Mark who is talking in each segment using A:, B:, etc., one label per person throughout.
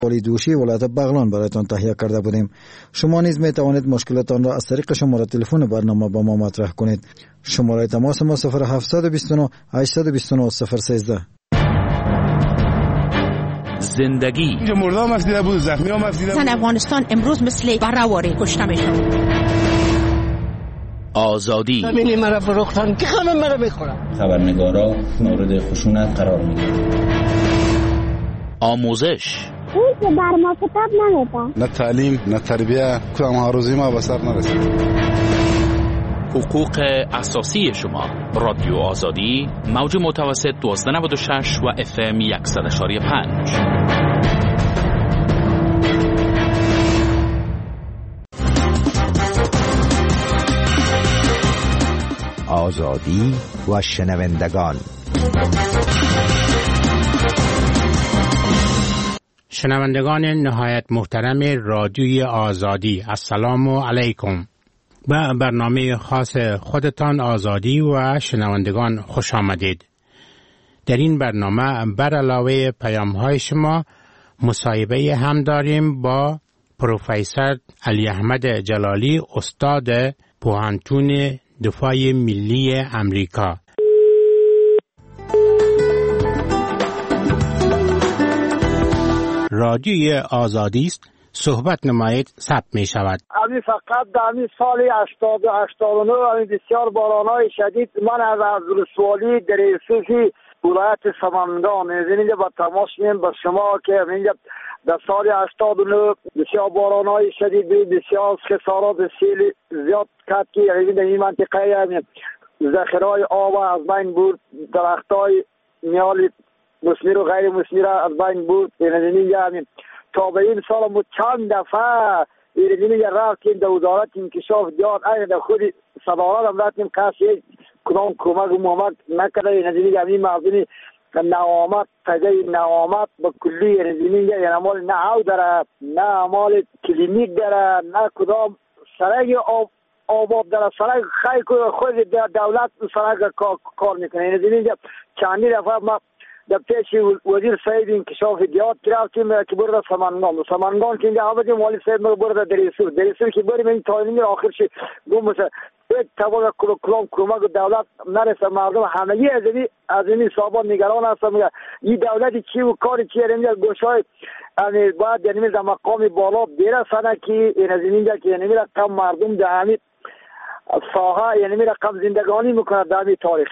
A: والی دوشی ولایت بغلان برایتان تهیه کرده بودیم. شما نیز می توانید مشکلاتان را از طریق شماره تلفن برنامه با ما مطرح کنید. شماره تماس ما 0729 829 013.
B: زندگی
C: اینجا مردم مفیده بود، زخمی ها مفیده بود.
D: زن افغانستان امروز مثل برهواری کشته میشن.
B: آزادی
E: همینی مرا فروختن که همه مرا میخورن.
F: خبرنگارا مورد خشونت قرار میگیرن.
B: آموزش
G: اون که بر ما کتاب نمیده.
C: نه تعلیم نه تربیه، کدام آرزوی ما به سر نرسید.
B: حقوق اساسی شما. رادیو آزادی، موج متوسط 1296 و FM 100.5.
H: آزادی و شنوندگان.
I: شنوندگان نهایت محترم رادیوی آزادی، السلام علیکم. به برنامه خاص خودتان آزادی و شنوندگان خوش آمدید. در این برنامه بر علاوه پیام‌های شما مصاحبه هم داریم با پروفسور علی احمد جلالی، استاد پوهنتون دفاع ملی امریکا. رادیوی آزادی است، صحبت نمایید ثبت می شود.
J: امی فقط در امی سال 89 امی بسیار بارانهای شدید من از رسوالی در ایسوسی ولایت سمنگان اینجا با تماس میم با شما که اینجا در سال 89 بسیار بارانهای شدید بسیار خسارات سیل زیاد کرد که در این منطقه ذخیرهای آب از بین بود، درختای میال مثمر و غیر مثمر از بین بود. اینجا تا به این سال ما چند دفعه اینجا رفتیم در وزارت انکشاف دیار در خود صدارت هم رفتیم، کسی کدام کمک نکرده. اینجا همین مردمی نوامت تجه نوامت با کلی اینجا یعنی مال نه او داره نه مال کلینیک داره نه کدام سرگ آباب داره. سرگ خیلی خود دولت سرگ کار میکنه. اینجا چندی دفعه ما در پیش وزیر صاحب انکشاف دیات گرفتیم که برده سمنگان که اینجا آمدیم والی صاحب ما برده دریسور که بریم این تاینینگ آخرش گم مثلا یک طبق کلام دولت نرسه. مردم همگی از این صاحبان نگران هستن. این دولتی چی و کاری چی اینجا گوشای باید یعنی در مقام بالا برسنه که این از اینجا که یعنی رقم مردم در همین ساحه یعنی رقم زندگانی میکنه در همین تاریخ.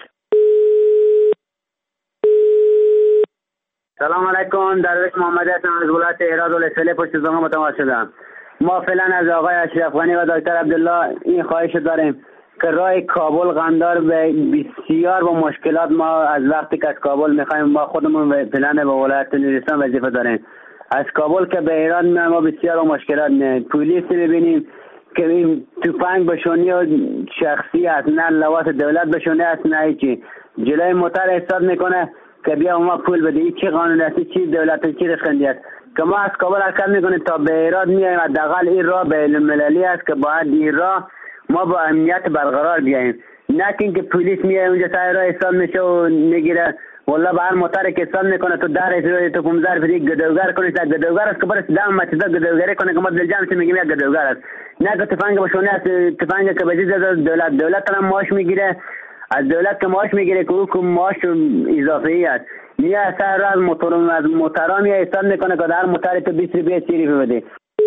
K: سلام علیکم، درویش محمد هستم از ولایت هرات ولسوالی پشت زمان متماس شدم. ما فعلا از آقای اشرف غنی و دکتر عبدالله این خواهش داریم که راه کابل قندار به بسیار با مشکلات. ما از وقتی که از کابل میخوایم ما خودمون فعلا به ولایت نورستان وظیفه داریم. از کابل که به ایران ما بسیار با مشکلات پلیس میبینیم که این توفنگ بشونی و شخصی است، نه لواس دولت بشونی است نه هیچی. جلوی موتر ایستاد میکنه که بیا ما پول بده. این چی قانون است؟ چی دولت چی رخندی است که ما از کابل حرکت میکنیم تا به ایران میایم؟ حداقل این راه بین المللی است که باید این راه ما با امنیت برقرار بیاییم، نه که پلیس میاد اونجا سر راه ایستاد میشه و میگیره. والله به هر موتر که ایستاد میکنه تو در ایستاد تو 15 فری گدوگر کنی. تا گدوگر است که برای دام مچدا گدوگری کنه که ما دلجام چه میگیم یک گدوگر است، نه که تفنگ بشونه است. تفنگ که بجز دولت هم معاش میگیره، از دولت که معاش میگیره که حکم معاش اضافی است. میاد سر راه از موتران یا ایستاد میکنه که در موتر تو 20 روپیه 30 روپیه بده.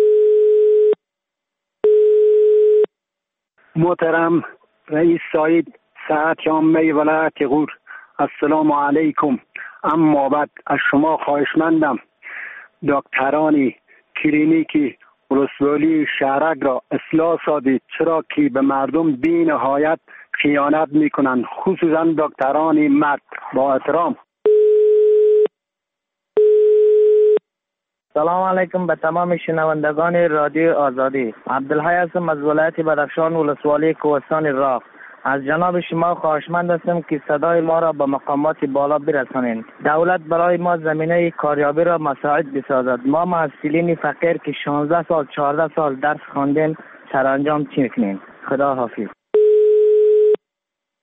J: محترم رئیس سعید صحت عامه ولایت غور، السلام علیکم. اما بعد از شما خواهشمندم دکترانی کلینیکی ولسوالی شهرک را اصلاح سازید، چرا که به مردم بی نهایت خیانت میکنند، خصوصا دکتران مرد. با احترام.
L: سلام علیکم به تمام شنوندگان رادیو آزادی. عبدالحی هستم از ولایت بدخشان ولسوالی کوهستان راغ. از جناب شما خواهشمند هستم که صدای ما را به مقامات بالا برسانید. دولت برای ما زمینه کاریابی را مساعد بسازد. ما محصلین فقیر که 16 سال 14 سال درس خواندیم سرانجام چی میکنیم؟ خدا حافظ.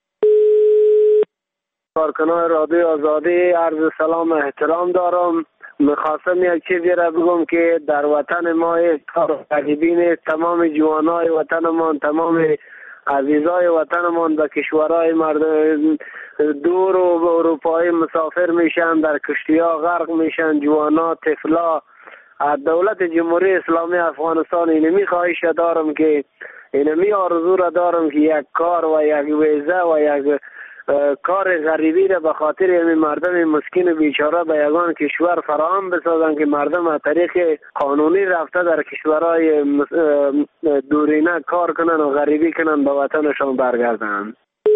J: کارکنان رادیو آزادی عرض سلام احترام دارم.
M: میخواستم یک چیزی را بگم که در وطن ما کار غریبی نیست. تمام جوانای وطنمان، تمام عزیزای وطنمان به کشورهای مردم دور و اروپایی مسافر میشن، در کشتی‌ها غرق میشن، جوانا، طفلا. از دولت جمهوری اسلامی افغانستان اینمی خواهش دارم که اینمی آرزو را دارم که یک کار و یک ویزه و یک کار غریبی را به خاطر همین مردم مسکین بیچاره به یگان کشور فراهم بسازن که مردم از طریق قانونی رفته در کشورهای دورینه کار کنن و غریبی کنن به وطنشان برگردن.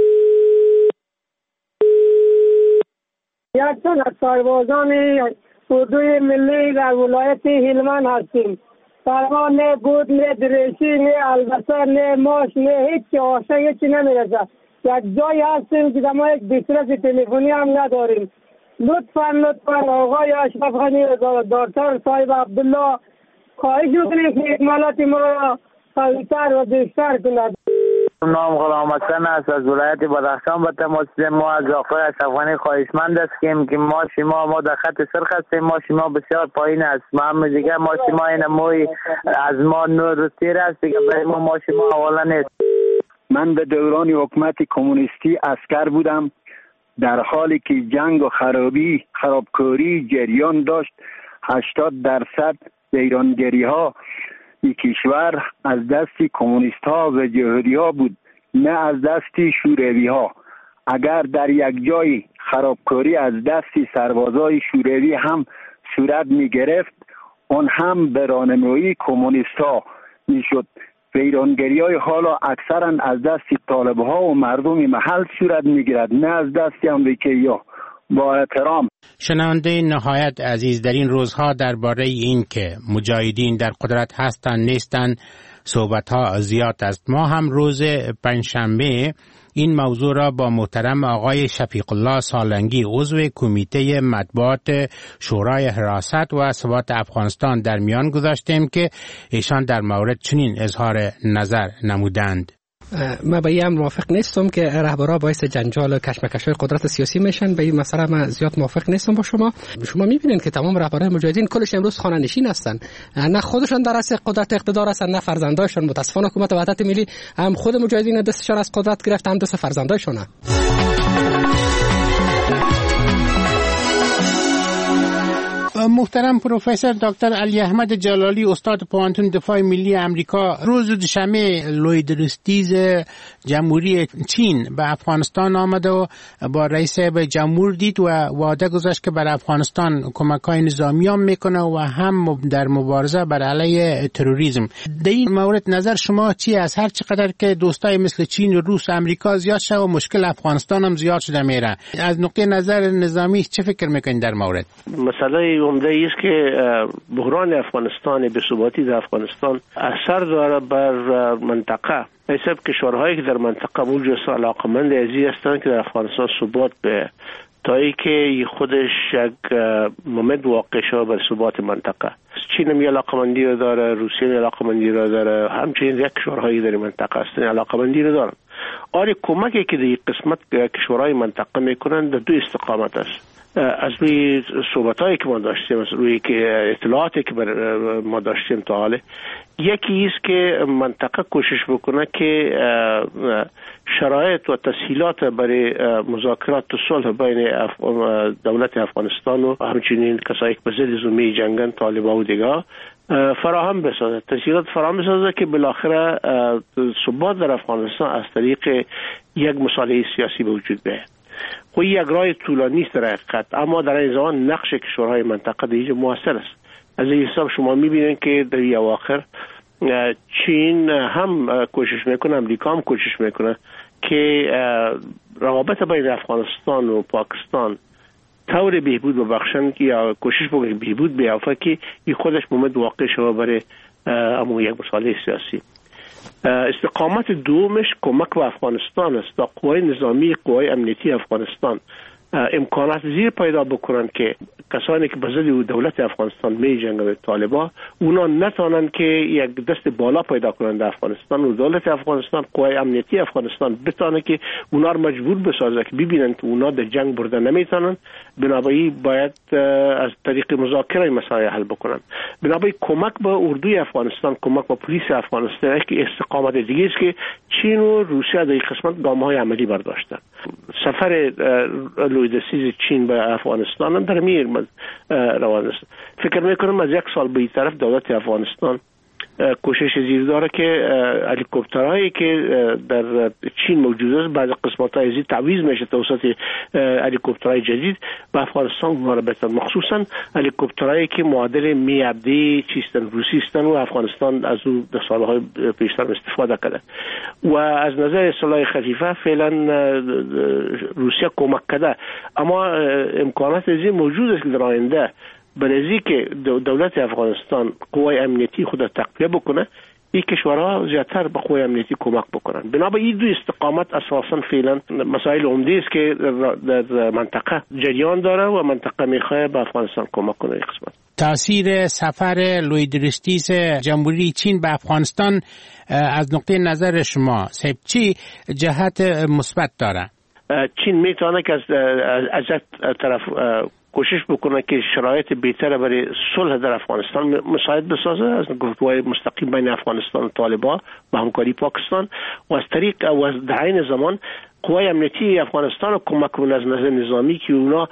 N: یک تن از سربازان اردوی ملی در ولایت هلمند هستیم. سرما نه بود، نه دریشی، نه البسه، نه ماش، نه هیچ آشه هیچی نمیرسه. یک جایی هستیم که ما یک دیسترس تلفنی هم نداریم. لطفا آقای اشرف غنی دکتر صاحب عبدالله خواهش میکنیم که اکمالات ما را قوی‌تر و بیشتر کند.
L: نام غلام حسن است از ولایت بدخشان. به تماس ما از آقای اشرف غنی خواهشمند هستیم که ما در خط سرخ هستیم. ما بسیار پایین است. ما دیگه ما این موی از ما نور تیر است دیگه. برای ما حواله نیست.
J: من به دوران حکومت کمونیستی عسکر بودم، در حالی که جنگ و خرابکاری جریان داشت. 80% ویرانگری ها این کشور از دست کمونیست ها و جهادی ها بود، نه از دست شوروی ها. اگر در یک جای خرابکاری از دست سربازای شوروی هم صورت می گرفت، اون هم به راهنمایی کمونیست ها می شد. ویرانگری های حالا اکثرا از دست طالب ها و مردم محل صورت می گیرد، نه از دست امریکایی ها. با احترام.
I: شنونده نهایت عزیز، در این روزها درباره این که مجاهدین در قدرت هستند نیستند صحبت ها زیاد است. ما هم روز پنجشنبه این موضوع را با محترم آقای شفیق الله سالنگی عضو کمیته مطبوعات شورای حراست و ثبات افغانستان در میان گذاشتیم که ایشان در مورد چنین اظهار نظر نمودند.
O: من با این موافق نیستم که رهبرها باعث جنجال و کشمکش‌های قدرت سیاسی میشن. به این مسئله من زیاد موافق نیستم با شما. شما میبینید که تمام رهبران مجاهدین کلش امروز خانه نشین هستن، نه خودشان در اصل قدرت اقتدار هستن نه فرزندایشان. متاسفانه حکومت وحدت ملی هم خود مجاهدین دستشان از قدرت گرفت، هم دست فرزندایشان.
I: محترم پروفسور دکتر علی احمد جلالی، استاد پوهنتون دفاع ملی امریکا، روز دوشنبه لوید روستیز جمهوری چین به افغانستان آمد و با رئیس جمهور دید و وعده گذاشت که بر افغانستان کمک‌های نظامی هم میکنه و هم در مبارزه بر علیه تروریسم. در این مورد نظر شما چی است؟ هر چقدر که دوستای مثل چین و روس و امریکا زیاد شد و مشکل افغانستان هم زیاد شده میره، از نقطه نظر نظامی چه فکر میکنید در مورد؟
P: مسئله عمده است که بحران افغانستان، بی‌ثباتی در افغانستان اثر داره بر منطقه. حساب کشورهایی که در منطقه موجود علاقمند ازی هستند که در افغانستان ثبات به تا ای که خودش یک مومنت واقع شده بر ثبات منطقه. چین هم علاقمندی رو داره، روسیه هم علاقمندی رو داره، همچنین یک کشورهایی در منطقه هستند علاقمندی رو دارن. آره کمکی که در این قسمت کشورهای منطقه میکنن در دو استقامت است. از روی صحبتایی که ما داشتیم، از روی اطلاعاتی که ما داشتیم تا حاله، یکی است که منطقه کوشش بکنه که شرایط و تسهیلات برای مذاکرات و صلح بین دولت افغانستان و همچنین کسایی که به ضد زمینی جنگن، طالبان و دیگه فراهم بسازه، تسهیلات فراهم بسازه که بالاخره ثبات در افغانستان از طریق یک مصالحه سیاسی به وجود بیاید. خب یک راه طولانی است در حقیقت، اما در این زمان نقش کشورهای منطقه در اینجا موثر است. از این حساب شما میبینید که در این اواخر چین هم کوشش میکنه، امریکا هم کوشش میکنه که روابط بین افغانستان و پاکستان طور بهبود ببخشن یا کوشش بکنه که بهبود بیافته که این خودش مومد واقع شده برای امو یک مصالحه سیاسی. استقامت دومش کمک به افغانستان است تا قوای نظامی، قوای امنیتی افغانستان امکانات زیر پیدا بکنن که کسانی که به ضد دولت افغانستان می جنگند طالبان اونا نتونن که یک دست بالا پیدا کنند در افغانستان و دولت افغانستان قوای امنیتی افغانستان بتونه که اونا رو مجبور بسازه که ببینن که اونا در جنگ برده نمیتونن. بنابراین باید از طریق مذاکره مسائل حل بکنن. بنابراین کمک به اردوی افغانستان، کمک به پلیس افغانستان که استقامت دیگه است که چین و روسیه در قسمت گام‌های عملی برداشتن. سفر لویدستیز چین به افغانستان در میر روان است. فکر میکنم از یک سال به این طرف دولت افغانستان کوشش زیر داره که هلیکوپترهایی که در چین موجود است بعض قسمت‌های از تعویض میشه توسط هلیکوپترهای جدید به افغانستان اونها را بتن، مخصوصا هلیکوپترهایی که معادل میادی چیستن روسی هستند و افغانستان از اون در سالهای پیشتر استفاده کرده و از نظر سلاح خفیفه فعلا روسیه کمک کرده، اما امکانات از این موجود است که در آینده برای که دولت افغانستان قوای امنیتی خود تقویت بکنه این کشورها زیادتر به قوای امنیتی کمک بکنن. بنابراین این دو استقامت اساسا فعلا مسائل عمده است که در منطقه جریان داره و منطقه میخواد به افغانستان کمک کنه. قسمت
I: تاثیر سفر لویدرستیز جمهوری چین به افغانستان از نقطه نظر شما چی جهت مثبت داره؟
P: چین میتونه که از طرف کوشش بکنه که شرایط بهتر برای صلح در افغانستان مساعد بسازه از گفتگوهای مستقیم بین افغانستان و طالبان با همکاری پاکستان و از طریق و از در عین زمان قوای امنیتی افغانستان رو کمک کنه از نظر نظامی که اونا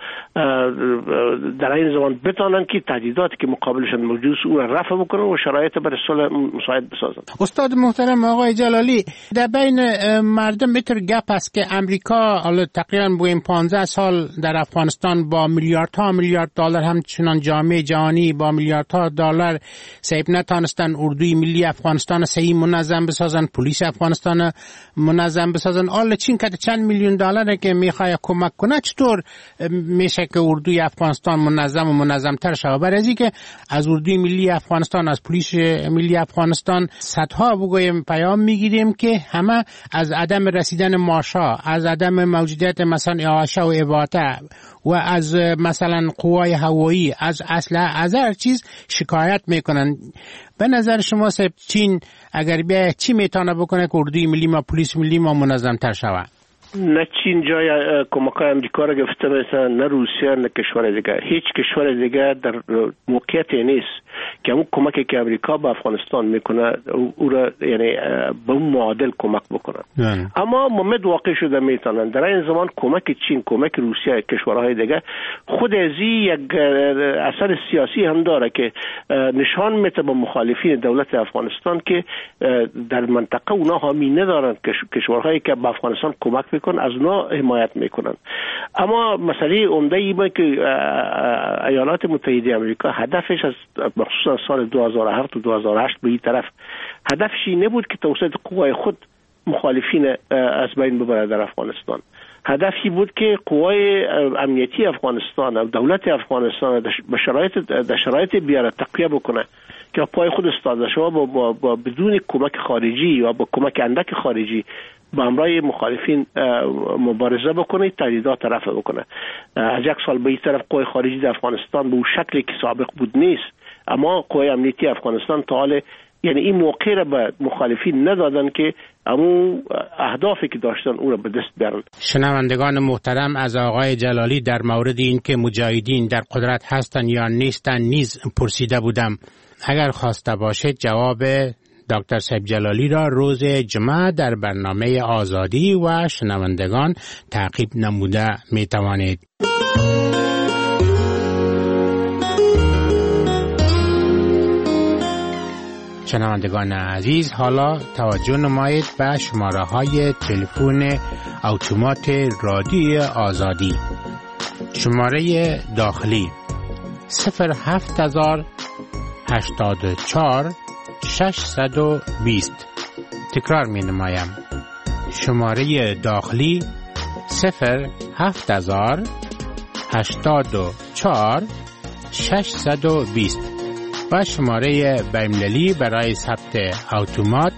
P: در این زمان بتونن که تهدیداتی که مقابلشون موجود است اون را رفع بکنن و شرایط برای صلح مساعد بسازن.
I: استاد محترم آقای جلالی، در بین مردم بهتر گپ است که امریکا حالا تقریبا بویم 15 سال در افغانستان با میلیاردها میلیارد دلار همچنان جامعه جهانی با میلیاردها دلار سیب نتونستن اردوی ملی افغانستان صحیح منظم بسازن، پلیس افغانستان منظم بسازن. حالا چین که چند میلیون دلار که میخواد کمک کنه چطور میشه که اردوی افغانستان منظم و منظمتر شود؟ برای از اینکه از اردوی ملی افغانستان، از پلیس ملی افغانستان صدها بگویم پیام میگیریم که همه از عدم رسیدن ماشا، از عدم موجودیت مثلا آشا و اباته و از مثلا قوای هوایی، از اسلحه، از هر چیز شکایت میکنن. به نظر شما چین اگر بیا چی میتونه بکنه که اردوی ملی ما، پلیس ملی ما منظمتر شود؟
P: نه چین جای کمک‌های امریکا را گرفته مثلا، نه روسیه نه کشور دیگه. هیچ کشور دیگه در موقعیتی نیست که اون کمکی که امریکا به افغانستان میکنه او را یعنی به اون معادل کمک بکنن. اما ممد واقع شده میتونن در این زمان کمک چین، کمک روسیه، کشورهای دیگه خود از یک اثر سیاسی هم داره که نشان میده به مخالفین دولت افغانستان که در منطقه اونا حامی ندارن کشورهایی که به افغانستان کمک میکنن از اونا حمایت میکنن. اما مسئله عمده اینه که ایالات متحده آمریکا هدفش از مخصوصا سال 2007 و 2008 به این طرف هدفش این نبود که توسط قوای خود مخالفین از بین ببره در افغانستان. هدفی بود که قوای امنیتی افغانستان و دولت افغانستان در شرایط بیاره تقویت بکنه که پای خود استاده شما با بدون کمک خارجی یا با کمک اندک خارجی با همراه مخالفین مبارزه بکنه، تهدیدات رفع بکنه. از یک سال به این طرف قوای خارجی در افغانستان به اون شکلی که سابق بود نیست، اما قوای امنیتی افغانستان تا حال یعنی این موقع را به مخالفین ندادن که همون اهدافی که داشتن اون را به دست بیارن.
I: شنوندگان محترم، از آقای جلالی در مورد این که مجاهدین در قدرت هستن یا نیستن نیز پرسیده بودم. اگر خواسته باشید جواب دکتر صاحب جلالی را روز جمعه در برنامه آزادی و شنوندگان تعقیب نموده می توانید. شنوندگان عزیز، حالا توجه نمایید به شماره های تلفن اتومات رادیوی آزادی. شماره داخلی 07084 620. تکرار می نمایم. شماره داخلی 07084 620 و شماره بین‌المللی برای ثبت اتومات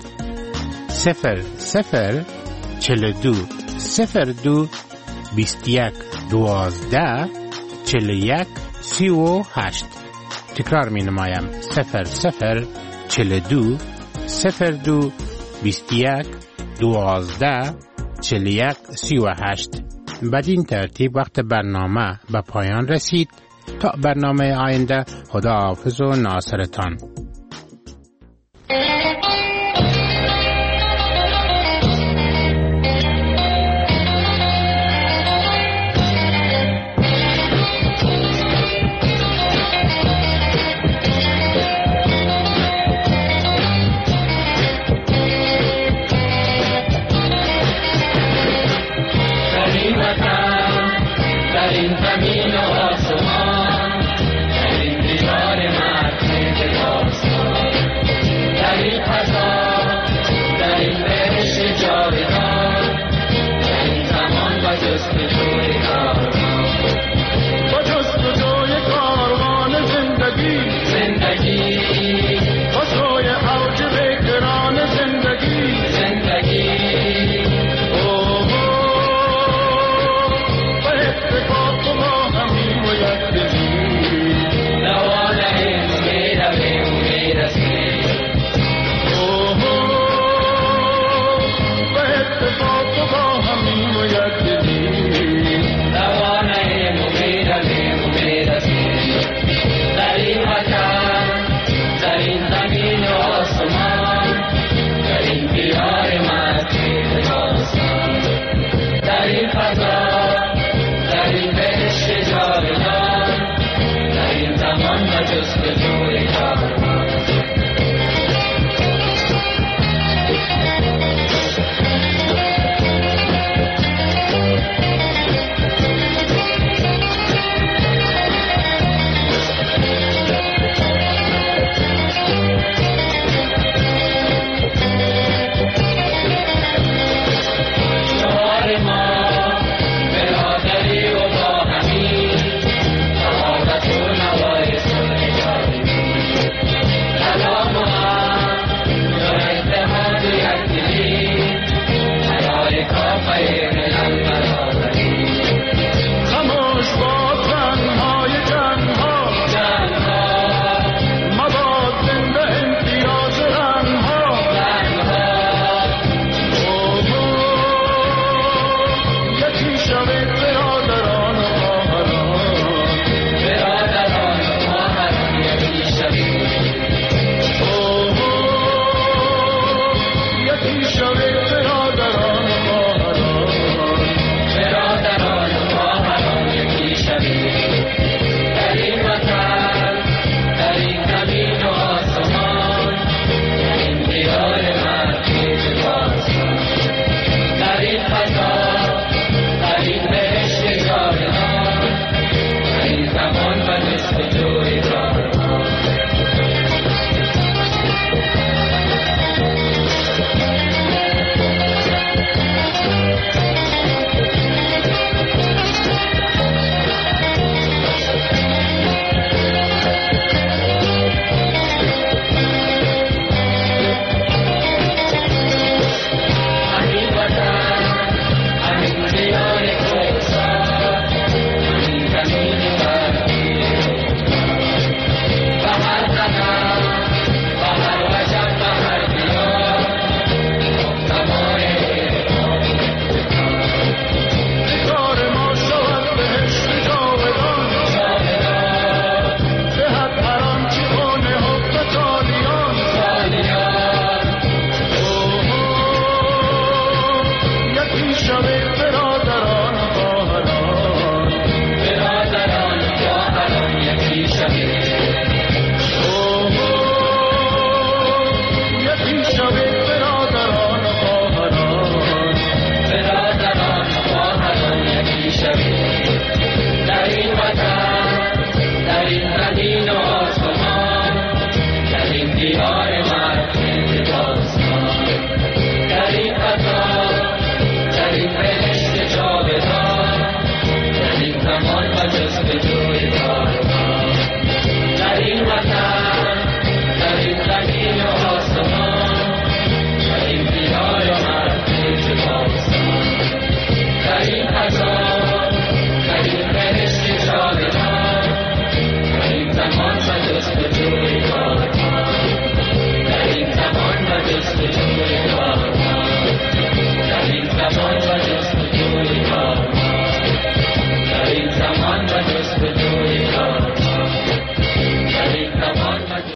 I: 0042 02 21 12 41 38. تکرار می نمایم 00 42 02 21 12 41 38. بدین ترتیب وقت برنامه به پایان رسید. تا برنامه آینده خداحافظ و ناصرتان.